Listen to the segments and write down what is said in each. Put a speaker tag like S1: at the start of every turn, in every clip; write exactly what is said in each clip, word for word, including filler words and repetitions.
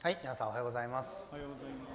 S1: はい、皆さんおはようございます。
S2: おはようございます。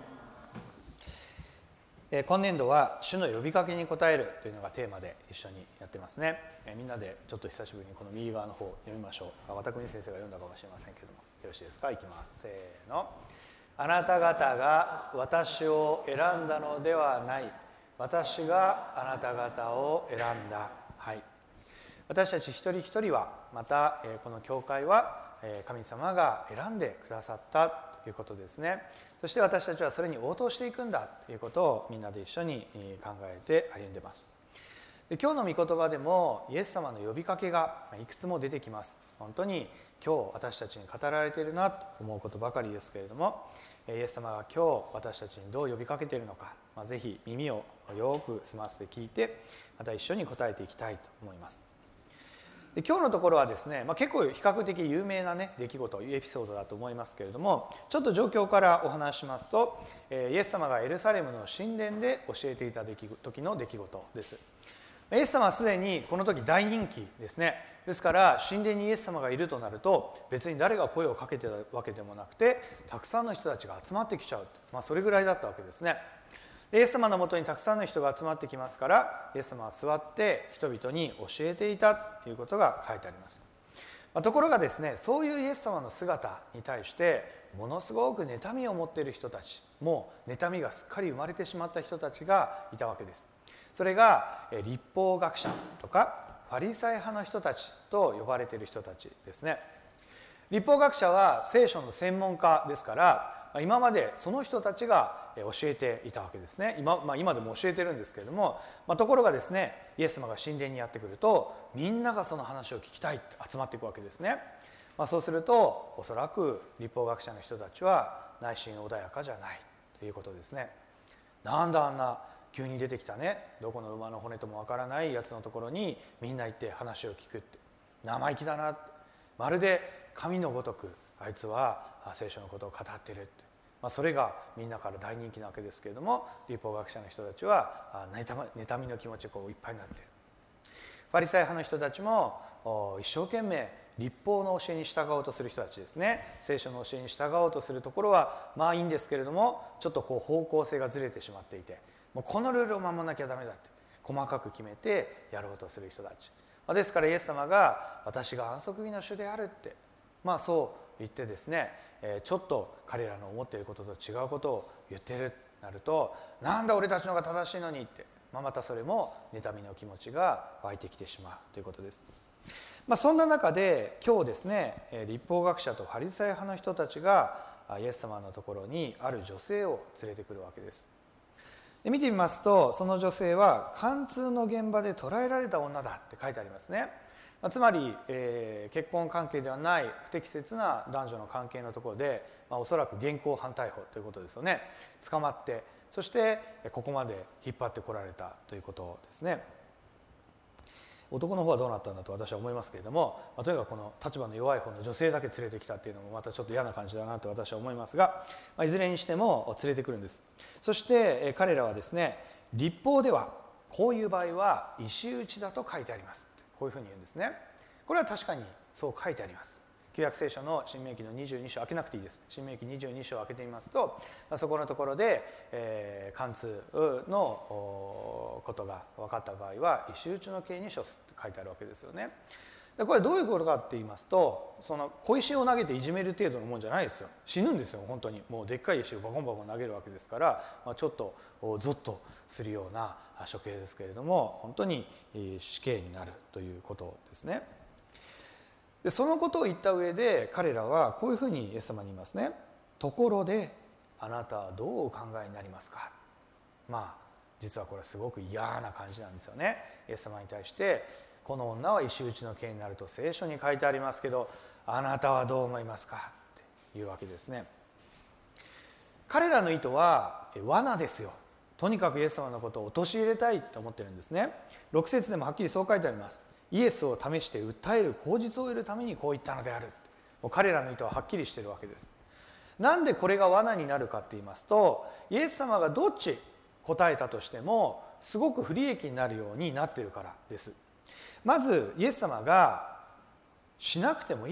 S1: えー、今年度は主の呼びかけに応えるというのがテーマで一緒にやってますね。えー、みんなでちょっと久しぶりにこの右側の方を読みましょう。渡国先生が読んだかもしれませんけども、よろしいですか。いきます。せーの。あなた方が私を選んだのではない。私があなた方を選んだ。はい。私たち一人一人は、また、えー、この教会は神様が選んでくださったということですね。そして私たちはそれに応答していくんだということをみんなで一緒に考えて歩んでいます。で、今日の御言葉でもイエス様の呼びかけがいくつも出てきます。本当に今日私たちに語られているなと思うことばかりですけれども、イエス様が今日私たちにどう呼びかけているのか、まあ、ぜひ耳をよく澄ませて聞いて、また一緒に答えていきたいと思います。で、今日のところはですね、まあ、結構比較的有名な、ね、出来事、エピソードだと思いますけれども、ちょっと状況からお話しますと、イエス様がエルサレムの神殿で教えていた時の出来事です。イエス様はすでにこの時大人気ですね。ですから神殿にイエス様がいるとなると、別に誰が声をかけてたわけでもなくて、たくさんの人たちが集まってきちゃう、まあ、それぐらいだったわけですね。イエス様のもとにたくさんの人が集まってきますから、イエス様は座って人々に教えていたということが書いてあります。まあ、ところがですね、そういうイエス様の姿に対してものすごく妬みを持っている人たち、もう妬みがすっかり生まれてしまった人たちがいたわけです。それが律法学者とかファリサイ派の人たちと呼ばれている人たちですね。律法学者は聖書の専門家ですから、今までその人たちが教えていたわけですね。 今,、まあ、今でも教えてるんですけれども、まあ、ところがですね、イエス様が神殿にやってくると、みんながその話を聞きたいって集まっていくわけですね。まあ、そうするとおそらく律法学者の人たちは内心穏やかじゃないということですね。なんだあんな急に出てきたね、どこの馬の骨ともわからないやつのところにみんな行って話を聞くって、生意気だな、まるで神のごとくあいつは聖書のことを語っているって、まあ、それがみんなから大人気なわけですけれども、律法学者の人たちは妬みの気持ちがこういっぱいになっている。ファリサイ派の人たちも一生懸命律法の教えに従おうとする人たちですね。聖書の教えに従おうとするところはまあいいんですけれども、ちょっとこう方向性がずれてしまっていて、もうこのルールを守らなきゃダメだって細かく決めてやろうとする人たちですから、イエス様が私が安息日の主であるって、まあそう言ってですね、ちょっと彼らの思っていることと違うことを言っているとなると、なんだ俺たちの方が正しいのにって、まあ、またそれも妬みの気持ちが湧いてきてしまうということです。まあ、そんな中で今日ですね、律法学者とファリサイ派の人たちがイエス様のところにある女性を連れてくるわけです。で、見てみますと、その女性は貫通の現場で捕らえられた女だって書いてありますね。つまり、えー、結婚関係ではない不適切な男女の関係のところで、まあ、おそらく現行犯逮捕ということですよね。捕まって、そしてここまで引っ張ってこられたということですね。男の方はどうなったんだと私は思いますけれども、まあ、とにかくこの立場の弱い方の女性だけ連れてきたっていうのもまたちょっと嫌な感じだなと私は思いますが、まあ、いずれにしても連れてくるんです。そして彼らはですね、律法ではこういう場合は石打ちだと書いてあります、こういうふうに言うんですね。これは確かにそう書いてあります。旧約聖書の申命記のにじゅうに章、開けなくていいです。申命記にじゅうに章を開けてみますと、そこのところで、えー、貫通のことが分かった場合は石打ちの刑に処すって書いてあるわけですよね。で、これどういうことかって言いますと、その小石を投げていじめる程度のもんじゃないですよ。死ぬんですよ、本当に。もうでっかい石をバコンバコン投げるわけですから、まあ、ちょっとゾッとするような処刑ですけれども、本当に死刑になるということですね。で、そのことを言った上で彼らはこういうふうにイエス様に言いますね。ところであなたはどうお考えになりますか。まあ実はこれはすごく嫌な感じなんですよね。イエス様に対して、この女は石打ちの刑になると聖書に書いてありますけど、あなたはどう思いますかっていうわけですね。彼らの意図は罠ですよ。とにかくイエス様のことを陥れたいと思ってるんですね。ろく節でもはっきりそう書いてあります。イエスを試して訴える口実を得るためにこう言ったのである。もう彼らの意図ははっきりしているわけです。なんでこれが罠になるかって言いますと、イエス様がどっち答えたとしてもすごく不利益になるようになっているからです。まずイエス様がしなくてもいいって、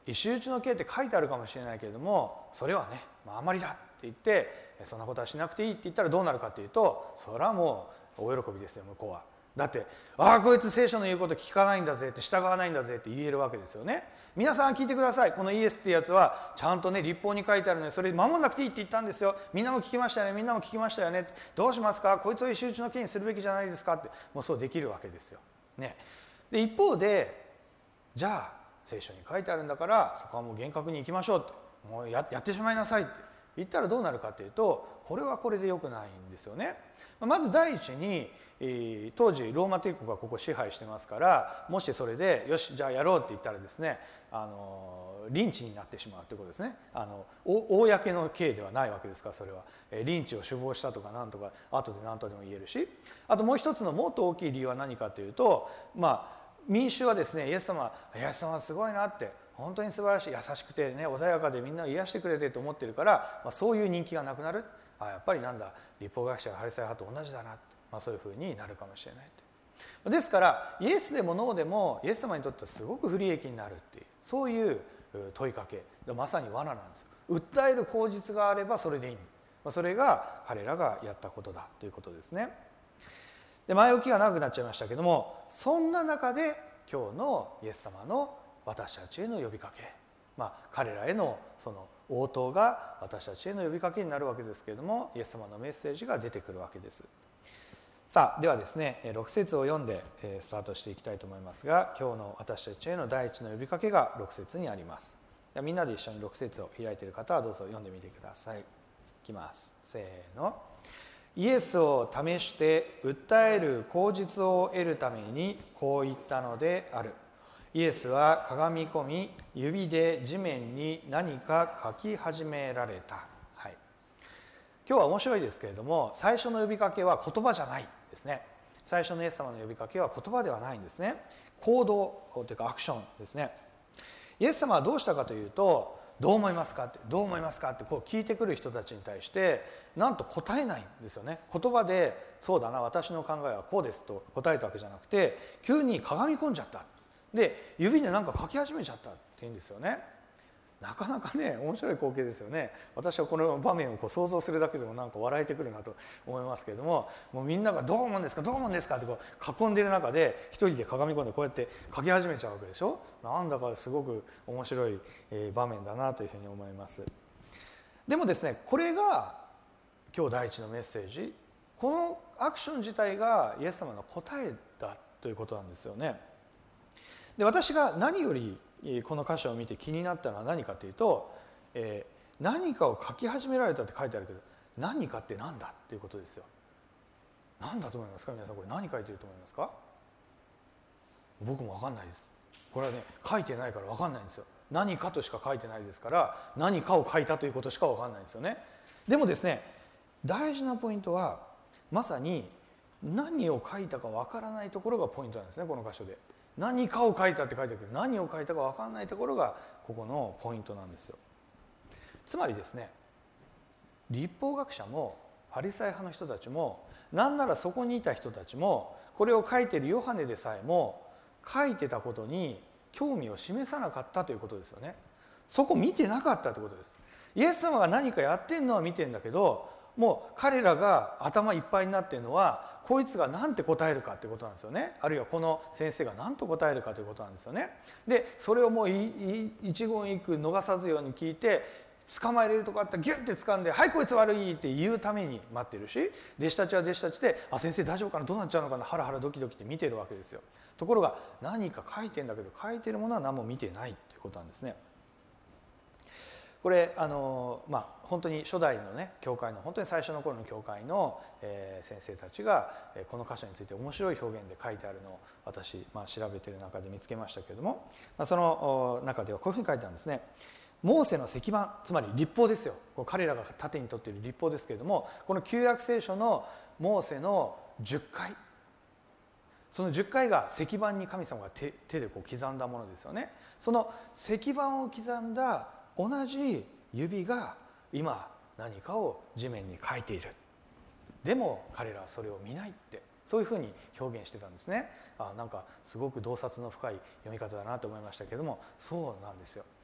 S1: 石打ちの刑って書いてあるかもしれないけれども、それはね、まあ、あまりだって言ってそんなことはしなくていいって言ったらどうなるかっていうと、それはもう大喜びですよ向こうは。だって「ああこいつ聖書の言うこと聞かないんだぜ」って「従わないんだぜ」って言えるわけですよね。皆さん聞いてください、このイエスってやつはちゃんとね律法に書いてあるのでそれ守んなくていいって言ったんですよ、みんなも聞きましたよねみんなも聞きましたよね、どうしますか、こいつを石打ちの刑にするべきじゃないですかって、もうそうできるわけですよ、ね、で一方でじゃあ聖書に書いてあるんだからそこはもう厳格にいきましょうって、もう や, やってしまいなさいって言ったらどうなるかっていうと、これはこれで良くないんですよね。まず第一に、えー、当時ローマ帝国がここ支配してますから、もしそれでよしじゃあやろうって言ったらですね、あのリンチになってしまうということですね。あの公の刑ではないわけですから、それは、えー、リンチを首謀したとかなんとか後で何とでも言えるし、あともう一つのもっと大きい理由は何かというと、まあ民衆はですね、イエス様イエス様はすごいなって、本当に素晴らしい、優しくてね穏やかでみんなを癒してくれてと思ってるから、まあ、そういう人気がなくなる。あやっぱりなんだ律法学者がファリサイ派と同じだなって、まあ、そういうふうになるかもしれないと。ですからイエスでもノーでもイエス様にとってはすごく不利益になるっていう、そういう問いかけ、まさに罠なんですよ。訴える口実があればそれでいい、まあ、それが彼らがやったことだということですね。で前置きが長くなっちゃいましたけども、そんな中で今日のイエス様の私たちへの呼びかけ、まあ、彼らへのその応答が私たちへの呼びかけになるわけですけれども、イエス様のメッセージが出てくるわけです。さあではですね、ろく節を読んでスタートしていきたいと思いますが、今日の私たちへの第一の呼びかけがろく節にあります。みんなで一緒にろく節を開いている方はどうぞ読んでみてください。いきます。せーの。イエスを試して訴える口実を得るためにこう言ったのである。イエスはかがみ込み指で地面に何か書き始められた、はい、今日は面白いですけれども、最初の呼びかけは言葉じゃないですね。最初のイエス様の呼びかけは言葉ではないんですね。行動というかアクションですね。イエス様はどうしたかというと、どう思いますかってどう思いますかってこう聞いてくる人たちに対してなんと答えないんですよね。言葉でそうだな私の考えはこうですと答えたわけじゃなくて、急にかがみ込んじゃった、で指で何か書き始めちゃったって言うんですよね。なかなかね面白い光景ですよね。私はこの場面をこう想像するだけでもなんか笑えてくるなと思いますけれども、もうみんながどう思うんですかどう思うんですかってこう囲んでいる中で一人でかがみ込んでこうやって書き始めちゃうわけでしょ。なんだかすごく面白い場面だなというふうに思います。でもですね、これが今日第一のメッセージ、このアクション自体がイエス様の答えだということなんですよね。で私が何よりこの箇所を見て気になったのは何かというと、えー、何かを書き始められたって書いてあるけど、何かって何だっていうことですよ。何だと思いますか皆さん。これ何書いてると思いますか。僕も分かんないです。これはね書いてないから分かんないんですよ。何かとしか書いてないですから、何かを書いたということしか分かんないんですよね。でもですね、大事なポイントはまさに何を書いたか分からないところがポイントなんですね。この箇所で何かを書いたって書いてあるけど、何を書いたか分かんないところがここのポイントなんですよ。つまりですね、律法学者もファリサイ派の人たちも、なんならそこにいた人たちも、これを書いているヨハネでさえも書いてたことに興味を示さなかったということですよね。そこ見てなかったということです。イエス様が何かやってんのは見てんだけど、もう彼らが頭いっぱいになっているのはこいつが何て答えるかということなんですよね。あるいはこの先生が何と答えるかということなんですよね。でそれをもう一言一句逃さずように聞いて、捕まえれるとこあったらギュッて掴んで「はいこいつ悪い」って言うために待ってるし、弟子たちは弟子たちで「あ先生大丈夫かな、どうなっちゃうのかな、ハラハラドキドキ」って見てるわけですよ。ところが何か書いてんだけど、書いてるものは何も見てないということなんですね。これあのまあ本当に初代のね教会の本当に最初の頃の教会の、えー、先生たちが、えー、この箇所について面白い表現で書いてあるのを私、まあ、調べている中で見つけましたけれども、まあ、その中ではこういうふうに書いてあるんですね。モーセの石板、つまり律法ですよ。彼らが盾に取っている律法ですけれども、この旧約聖書のモーセのじゅっかい、そのじゅっかいが石板に神様が 手, 手でこう刻んだものですよね。その石板を刻んだ同じ指が今何かを地面に書いている。でも彼らはそれを見ないって、そういうふうに表現してたんですね。あなんかすごく洞察の深い読み方だなと思いましたけれども、そうなんですよ。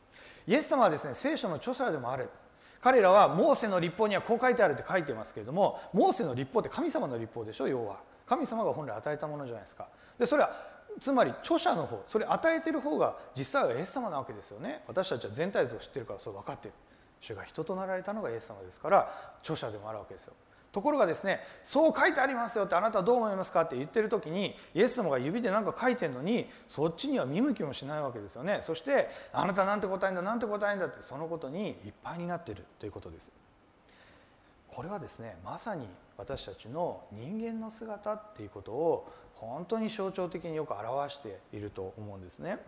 S1: イエス様はですね、聖書の著者でもある。彼らはモーセの律法にはこう書いてあるって書いてますけれども、モーセの律法って神様の律法でしょ。要は神様が本来与えたものじゃないですか。でそれはつまり著者の方、それ与えてる方が実際はイエス様なわけですよね。私たちは全体像を知ってるからそう分かっている。主が人となられたのがイエス様ですから著者でもあるわけですよ。ところがですね、そう書いてありますよって、あなたはどう思いますかって言ってる時に、イエス様が指で何か書いてるのにそっちには見向きもしないわけですよね。そしてあなたなんて答えんだなんて答えんだって、そのことにいっぱいになっているということです。これはですね、まさに私たちの人間の姿っていうことを本当に象徴的によく表していると思うんですね。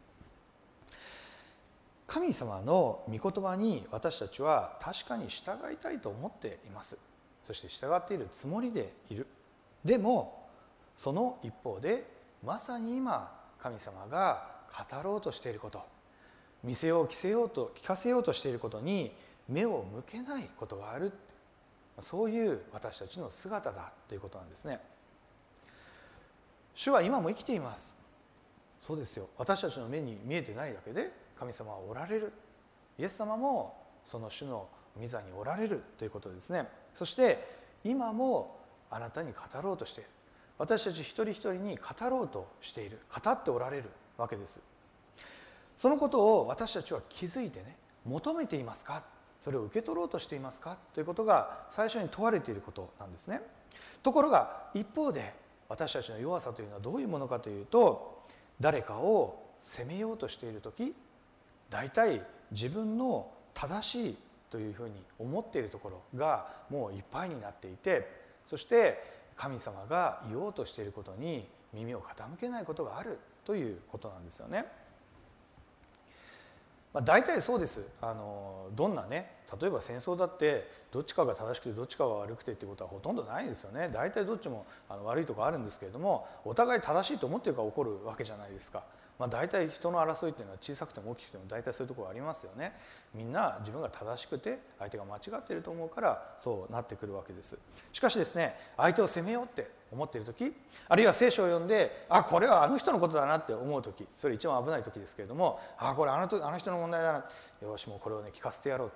S1: 神様の御言葉に私たちは確かに従いたいと思っています。そして従っているつもりでいる。でもその一方で、まさに今神様が語ろうとしていること、見せよう着せようと聞かせようとしていることに目を向けないことがある。そういう私たちの姿だということなんですね。主は今も生きています。そうですよ。私たちの目に見えてないだけで神様はおられる。イエス様もその主の御座におられるということですね。そして今もあなたに語ろうとしている。私たち一人一人に語ろうとしている。語っておられるわけです。そのことを私たちは気づいてね、求めていますか、それを受け取ろうとしていますかということが最初に問われていることなんですね。ところが一方で、私たちの弱さというのはどういうものかというと、誰かを責めようとしているとき、大体自分の正しいというふうに思っているところがもういっぱいになっていて、そして神様が言おうとしていることに耳を傾けないことがあるということなんですよね。まあ、大体そうです。あのどんなね、例えば戦争だってどっちかが正しくてどっちかが悪くてっていうことはほとんどないですよね。大体どっちもあの悪いところあるんですけれども、お互い正しいと思っているから起こるわけじゃないですか。まあ、大体人の争いっていうのは小さくても大きくても大体そういうところありますよね。みんな自分が正しくて相手が間違っていると思うからそうなってくるわけです。しかしですね、相手を責めようって思っている時、あるいは聖書を読んで、あ、これはあの人のことだなって思う時、それ一番危ない時ですけれども、あ、これあのあの人の問題だな、よしもうこれをね聞かせてやろうって、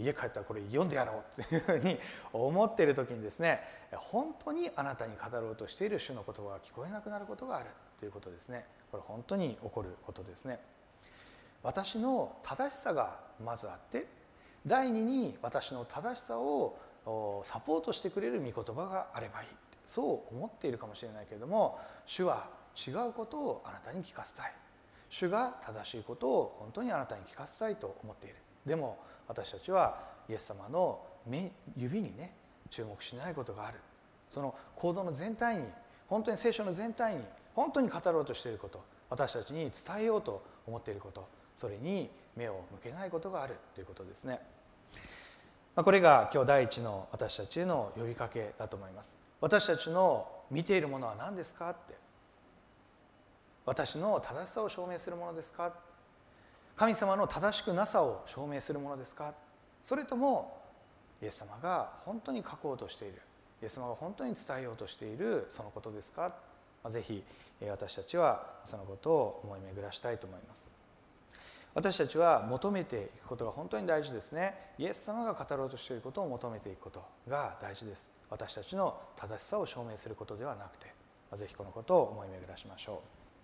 S1: 家帰ったらこれ読んでやろうっていうふうに思っている時にですね、本当にあなたに語ろうとしている主の言葉が聞こえなくなることがあるということですね。これ本当に起こることですね。私の正しさがまずあって、第二に私の正しさをサポートしてくれる御言葉があればいい、そう思っているかもしれないけれども、主は違うことをあなたに聞かせたい。主が正しいことを本当にあなたに聞かせたいと思っている。でも私たちはイエス様の目指にね注目しないことがある。その行動の全体に、本当に聖書の全体に本当に語ろうとしていること、私たちに伝えようと思っていること、それに目を向けないことがあるということですね。これが今日第一の私たちへの呼びかけだと思います。私たちの見ているものは何ですかって、私の正しさを証明するものですか、神様の正しくなさを証明するものですか、それともイエス様が本当に書こうとしている、イエス様が本当に伝えようとしているそのことですか。ぜひ私たちはそのことを思い巡らしたいと思います。私たちは求めていくことが本当に大事ですね。イエス様が語ろうとしていることを求めていくことが大事です。私たちの正しさを証明することではなくて、ぜひこのことを思い巡らしましょ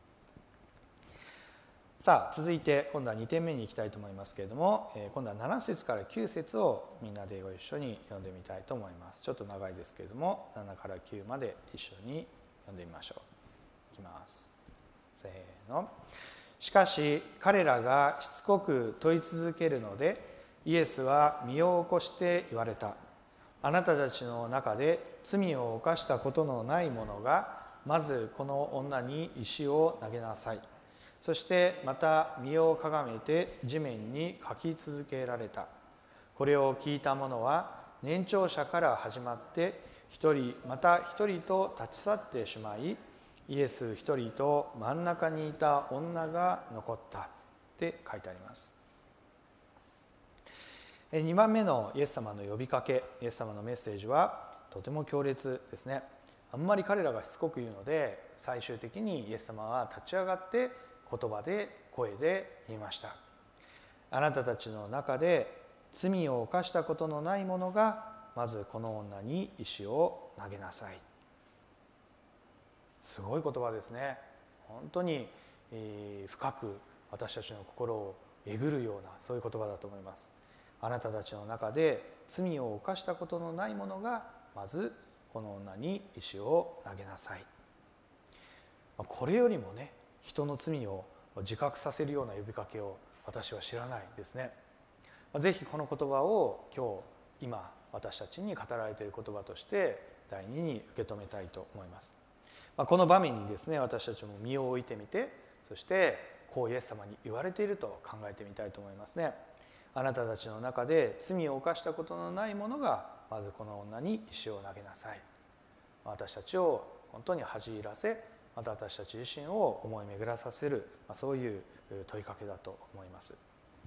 S1: う。さあ続いて今度はにてんめに行きたいと思いますけれども、今度はなな節からきゅう節をみんなでご一緒に読んでみたいと思います。ちょっと長いですけれどもななからきゅうまで一緒に読んでみましょう。いきます。せーの。しかし彼らがしつこく問い続けるので、イエスは身を起こして言われた。あなたたちの中で罪を犯したことのない者がまずこの女に石を投げなさい。そしてまた身をかがめて地面に書き続けられた。これを聞いた者は年長者から始まって一人また一人と立ち去ってしまい、イエス一人と真ん中にいた女が残ったって書いてあります。にばんめのイエス様の呼びかけ、イエス様のメッセージはとても強烈ですね。あんまり彼らがしつこく言うので、最終的にイエス様は立ち上がって言葉で声で言いました。 あなたたちの中で罪を犯したことのない者がまずこの女に石を投げなさい。すごい言葉ですね。本当に深く私たちの心をえぐるような、そういう言葉だと思います。あなたたちの中で罪を犯したことのない者がまずこの女に石を投げなさい。これよりもね、人の罪を自覚させるような呼びかけを私は知らないですね。ぜひこの言葉を今日今私たちに語られている言葉として第二に受け止めたいと思います。この場面にですね、私たちも身を置いてみて、そしてこうイエス様に言われていると考えてみたいと思いますね。あなたたちの中で罪を犯したことのない者がまずこの女に石を投げなさい。私たちを本当に恥じ入らせ、また私たち自身を思い巡らさせる、そういう問いかけだと思います。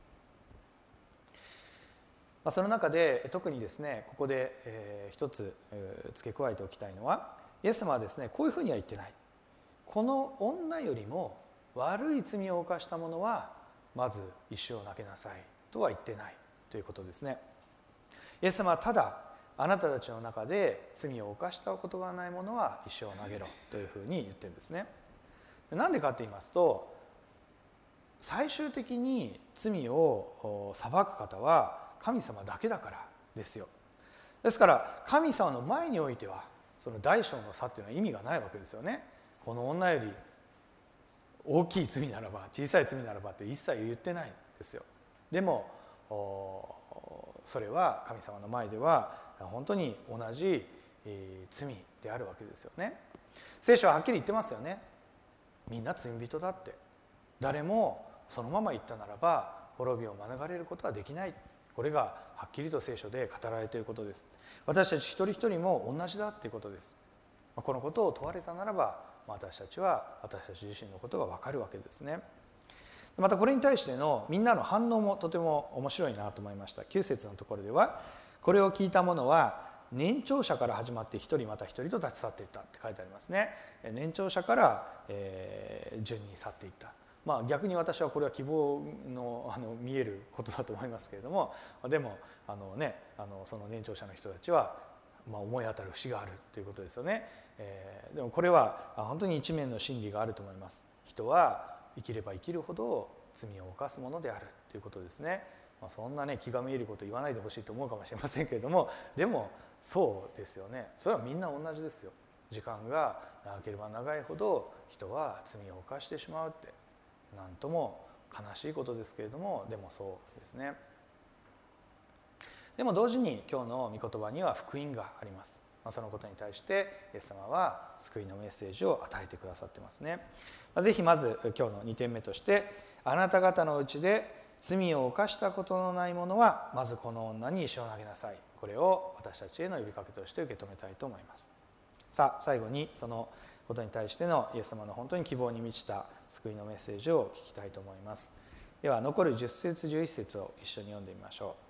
S1: その中で特にですね、ここで一つ付け加えておきたいのは、イエス様はですね、こういうふうには言ってない。この女よりも悪い罪を犯した者はまず石を投げなさいとは言ってないということですね。イエス様はただ、あなたたちの中で罪を犯したことがない者は石を投げろというふうに言ってるんですね。なんでかと言いますと、最終的に罪を裁く方は神様だけだからですよ。ですから神様の前においてはその大小の差っていうのは意味がないわけですよね。この女より大きい罪ならば小さい罪ならばって一切言ってないんですよ。でもそれは神様の前では本当に同じ罪であるわけですよね。聖書ははっきり言ってますよね。みんな罪人だって。誰もそのまま言ったならば滅びを免れることはできない。これがはっきりと聖書で語られていることです。私たち一人一人も同じだということです。このことを問われたならば私たちは私たち自身のことが分かるわけですね。またこれに対してのみんなの反応もとても面白いなと思いました。きゅう節のところでは、これを聞いた者は年長者から始まって一人また一人と立ち去っていったって書いてありますね。年長者から、えー、順に去っていった。まあ、逆に私はこれは希望 の, あの見えることだと思いますけれども、でもあの、ね、あのその年長者の人たちは、まあ、思い当たる節があるということですよね。えー、でもこれは本当に一面の真理があると思います。人は生きれば生きるほど罪を犯すものであるということですね。まあ、そんなね気が見えること言わないでほしいと思うかもしれませんけれども、でもそうですよね。それはみんな同じですよ。時間が長ければ長いほど人は罪を犯してしまうって、なんとも悲しいことですけれども、でもそうですね。でも同時に今日の御言葉には福音があります。まあ、そのことに対してイエス様は救いのメッセージを与えてくださってますね。まあ、ぜひまず今日のにてんめとして、あなた方のうちで罪を犯したことのない者はまずこの女に石を投げなさい。これを私たちへの呼びかけとして受け止めたいと思います。さあ最後にそのことに対してのイエス様の本当に希望に満ちた救いのメッセージを聞きたいと思います。では残るじゅっ節じゅういち節を一緒に読んでみましょう。よ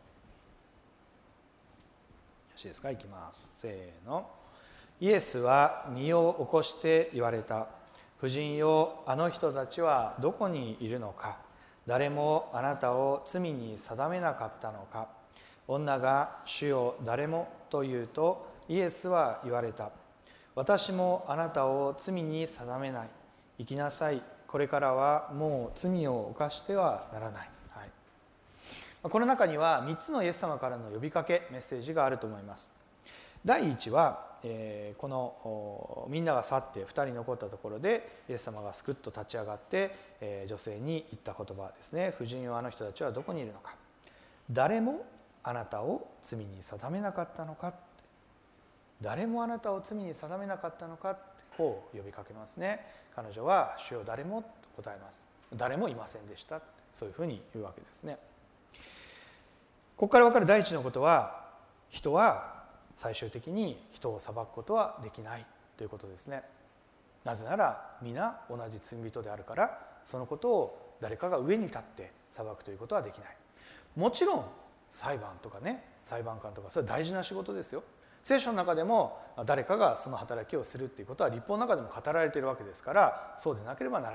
S1: ろしいですか。いきます。せーの。イエスは身を起こして言われた。婦人よ、あの人たちはどこにいるのか。誰もあなたを罪に定めなかったのか。女が主よ誰もと言うと、イエスは言われた。私もあなたを罪に定めない。行きなさい。これからはもう罪を犯してはならない。はい、この中にはみっつのイエス様からの呼びかけ、メッセージがあると思います。第一は、えー、このみんなが去ってふたり残ったところでイエス様がすくっと立ち上がって、えー、女性に言った言葉ですね。婦人よ、あの人たちはどこにいるのか。誰もあなたを罪に定めなかったのか。誰もあなたを罪に定めなかったのか。こう呼びかけますね。彼女は主よ誰もと答えます。誰もいませんでした。そういうふうに言うわけですね。ここから分かる第一のことは、人は最終的に人を裁くことはできないということですね。なぜなら皆同じ罪人であるから、そのことを誰かが上に立って裁くということはできない。もちろん裁判とかね、裁判官とかそれは大事な仕事ですよ。聖書の中でも誰かがその働きをするっていうことは立法の中でも語られているわけですから、そうでなければならない。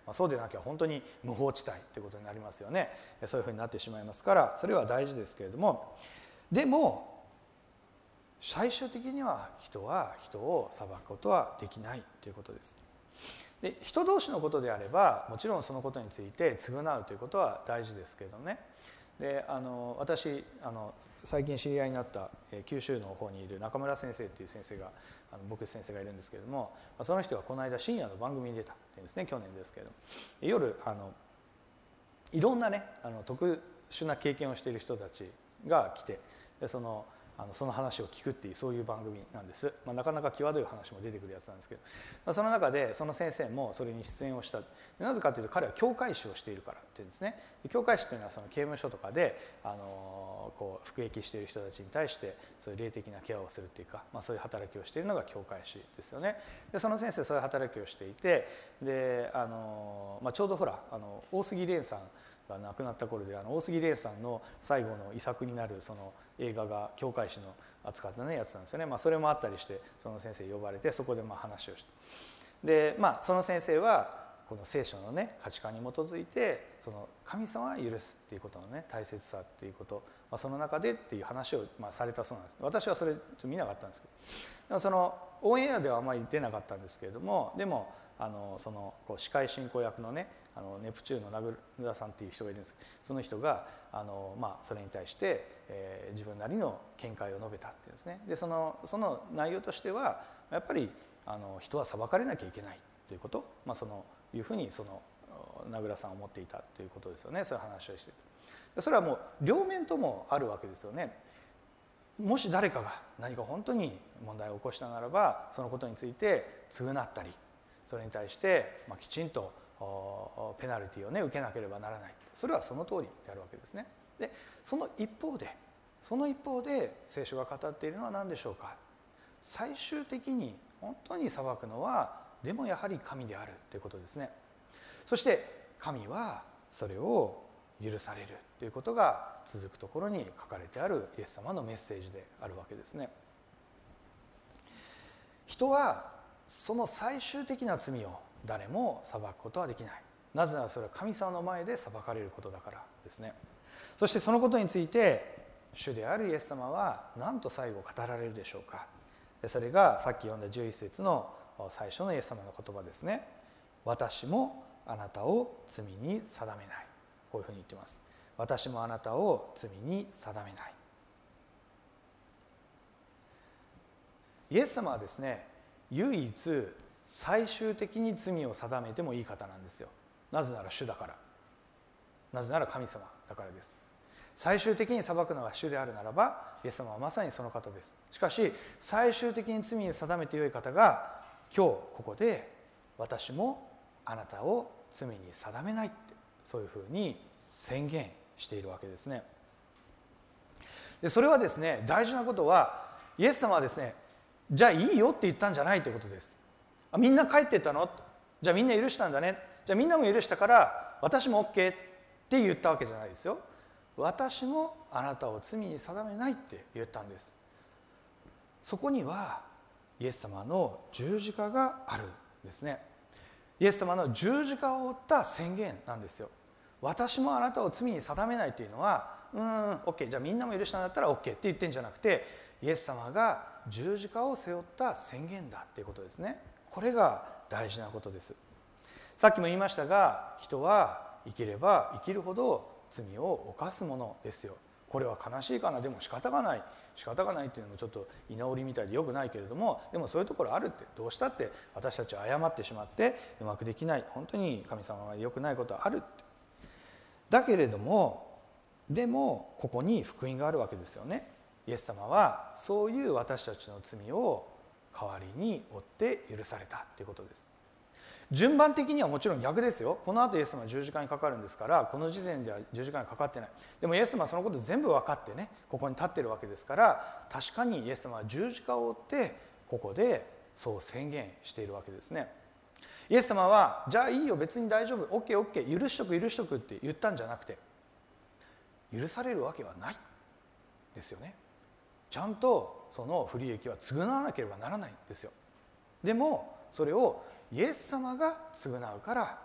S1: まあ、そうでなきゃ本当に無法地帯ということになりますよね。そういうふうになってしまいますから、それは大事ですけれども、でも最終的には人は人を裁くことはできないということです。で、人同士のことであればもちろんそのことについて償うということは大事ですけれどもね。であの私あの最近知り合いになった、えー、九州の方にいる中村先生という先生があの牧師先生がいるんですけれども、その人がこの間深夜の番組に出たっていうんですね、去年ですけれども、夜あのいろんなねあの特殊な経験をしている人たちが来て、でそのあのその話を聞くっていうそういう番組なんです。まあ、なかなか際どい話も出てくるやつなんですけど、まあ、その中でその先生もそれに出演をした。なぜかというと彼は教会士をしているからっていうんですね。で教会士というのはその刑務所とかであのこう服役している人たちに対してそういう霊的なケアをするっていうか、まあ、そういう働きをしているのが教会士ですよね。でその先生そういう働きをしていて、であの、まあ、ちょうどほらあの大杉蓮さんが亡くなった頃で、あの大杉蓮さんの最後の遺作になるその映画が教会士の扱った、ね、やつなんですよね。まあ、それもあったりしてその先生呼ばれてそこでまあ話をして、で、まあ、その先生はこの聖書の、ね、価値観に基づいてその神様は許すっていうことの、ね、大切さっていうこと、まあ、その中でっていう話をまあされたそうなんです。私はそれちょっと見なかったんですけど、そのオンエアではあまり出なかったんですけれども、でもあのそのこう司会進行役のねあのネプチューンの名倉さんっていう人がいるんですけど、その人があの、まあ、それに対して、えー、自分なりの見解を述べたっていうんですね。でそのその内容としてはやっぱりあの人は裁かれなきゃいけないということ、まあ、そのいうふうにその名倉さんは思っていたということですよね。そういう話をしている。それはもう両面ともあるわけですよね。もし誰かが何か本当に問題を起こしたならばそのことについて償ったり、それに対してまあきちんとペナルティをね受けなければならない、それはその通りであるわけですね。でその一方でその一方で聖書が語っているのは何でしょうか。最終的に本当に裁くのはでもやはり神であるということですね。そして神はそれを許されるということが続くところに書かれてあるイエス様のメッセージであるわけですね。人はその最終的な罪を誰も裁くことはできない。なぜならそれは神様の前で裁かれることだからですね。そしてそのことについて主であるイエス様は何と最後語られるでしょうか。それがさっき読んだじゅういっ節の最初のイエス様の言葉ですね。私もあなたを罪に定めない。こういうふうに言っています。私もあなたを罪に定めない。イエス様はですね、唯一最終的に罪を定めてもいい方なんですよ。なぜなら主だから。なぜなら神様だからです。最終的に裁くのが主であるならば、イエス様はまさにその方です。しかし最終的に罪に定めてよい方が今日ここで私もあなたを罪に定めないって、そういうふうに宣言しているわけですね。でそれはですね、大事なことはイエス様はですね、じゃあいいよって言ったんじゃないということです。あ、みんな帰ってったの？じゃあみんな許したんだね。じゃあみんなも許したから私も OK って言ったわけじゃないですよ。私もあなたを罪に定めないって言ったんです。そこにはイエス様の十字架があるんですね。イエス様の十字架を負った宣言なんですよ。私もあなたを罪に定めないというのは、うーん OK、 じゃあみんなも許したんだったら OK って言ってんじゃなくて、イエス様が十字架を背負った宣言だっていうことですね。これが大事なことです。さっきも言いましたが、人は生きれば生きるほど罪を犯すものですよ。これは悲しいかな、でも仕方がない仕方がないっていうのもちょっと居直りみたいでよくないけれども、でもそういうところあるって、どうしたって私たちは誤ってしまってうまくできない、本当に神様は良くないことはあるって。だけれどもでもここに福音があるわけですよね。イエス様はそういう私たちの罪を代わりに負って許されたということです。順番的にはもちろん逆ですよ。この後イエス様は十字架にかかるんですから、この時点では十字架にかかってない。でもイエス様はそのこと全部分かってね、ここに立ってるわけですから、確かにイエス様は十字架を負ってここでそう宣言しているわけですね。イエス様はじゃあいいよ、別に大丈夫、 オーケーオーケー 許しとく許しとくって言ったんじゃなくて、許されるわけはないですよね。ちゃんとその不利益は償わなければならないんですよ。でもそれをイエス様が償うから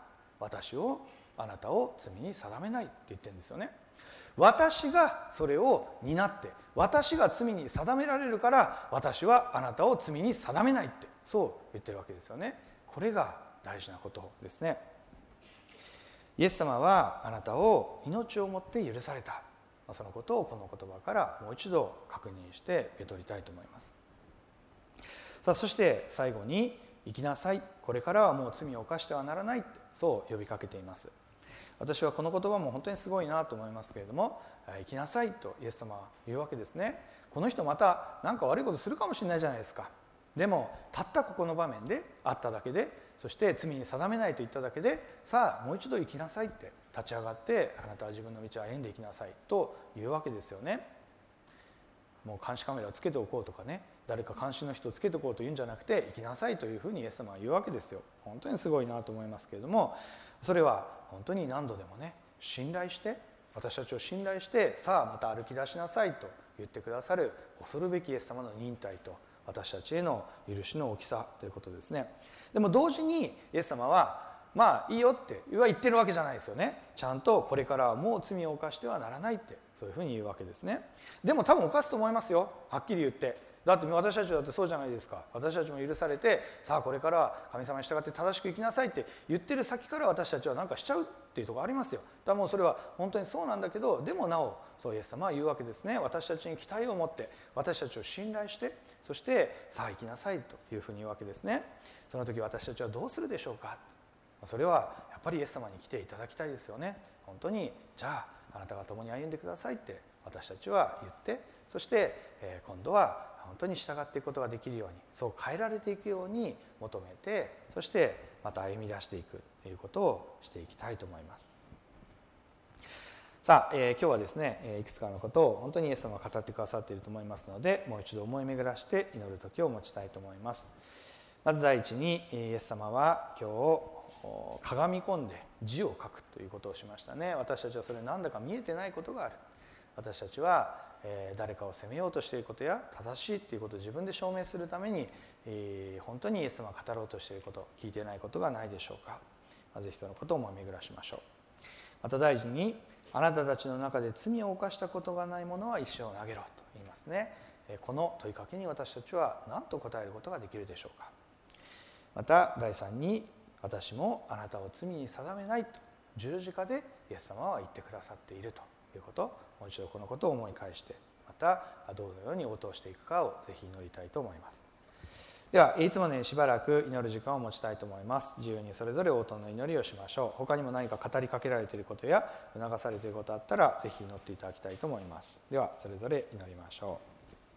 S1: 私をあなたを罪に定めないって言ってるんですよね。私がそれを担って、私が罪に定められるから私はあなたを罪に定めないって、そう言ってるわけですよね。これが大事なことですね。イエス様はあなたを命をもって許された、そのことをこの言葉からもう一度確認して受け取りたいと思います。さあ、そして最後に生きなさい、これからはもう罪を犯してはならないって、そう呼びかけています。私はこの言葉も本当にすごいなと思いますけれども、生きなさいとイエス様は言うわけですね。この人また何か悪いことするかもしれないじゃないですか。でもたったここの場面であっただけで、そして罪に定めないと言っただけで、さあもう一度生きなさいって立ち上がって、あなたは自分の道を歩んでいきなさいというわけですよね。もう監視カメラをつけておこうとかね、誰か監視の人をつけておこうというんじゃなくて、生きなさいというふうにイエス様は言うわけですよ。本当にすごいなと思いますけれども、それは本当に何度でもね、信頼して、私たちを信頼して、さあまた歩き出しなさいと言ってくださる恐るべきイエス様の忍耐と私たちへの許しの大きさということですね。でも同時にイエス様はまあいいよって言ってるわけじゃないですよね。ちゃんとこれからはもう罪を犯してはならないって、そういうふうに言うわけですね。でも多分犯すと思いますよ、はっきり言って。だって私たちだってそうじゃないですか。私たちも許されて、さあこれからは神様に従って正しく生きなさいって言ってる先から私たちは何かしちゃうっていうところありますよ。だからもうそれは本当にそうなんだけど、でもなおそうイエス様は言うわけですね。私たちに期待を持って、私たちを信頼して、そしてさあ生きなさいというふうに言うわけですね。その時私たちはどうするでしょうか。それはやっぱりイエス様に来ていただきたいですよね。本当にじゃああなたが共に歩んでくださいって私たちは言って、そして今度は本当に従っていくことができるように、そう変えられていくように求めて、そしてまた歩み出していくということをしていきたいと思います。さあ、えー、今日はですね、いくつかのことを本当にイエス様が語ってくださっていると思いますので、もう一度思い巡らして祈る時を持ちたいと思います。まず第一に、イエス様は今日かがみ込んで字を書くということをしましたね。私たちはそれなんだか見えてないことがある。私たちは誰かを責めようとしていることや正しいということを自分で証明するために本当にイエス様が語ろうとしていること、聞いていないことがないでしょうか。まずそのことを思い巡らしましょう。また第二に、あなたたちの中で罪を犯したことがない者は石を投げろと言いますね。この問いかけに私たちは何と答えることができるでしょうか。また第三に、私もあなたを罪に定めないと十字架でイエス様は言ってくださっているということ、もう一度このことを思い返して、またどのように応答していくかをぜひ祈りたいと思います。ではいつものようにしばらく祈る時間を持ちたいと思います。自由にそれぞれ応答の祈りをしましょう。他にも何か語りかけられていることや促されていることあったらぜひ祈っていただきたいと思います。ではそれぞれ祈りましょう。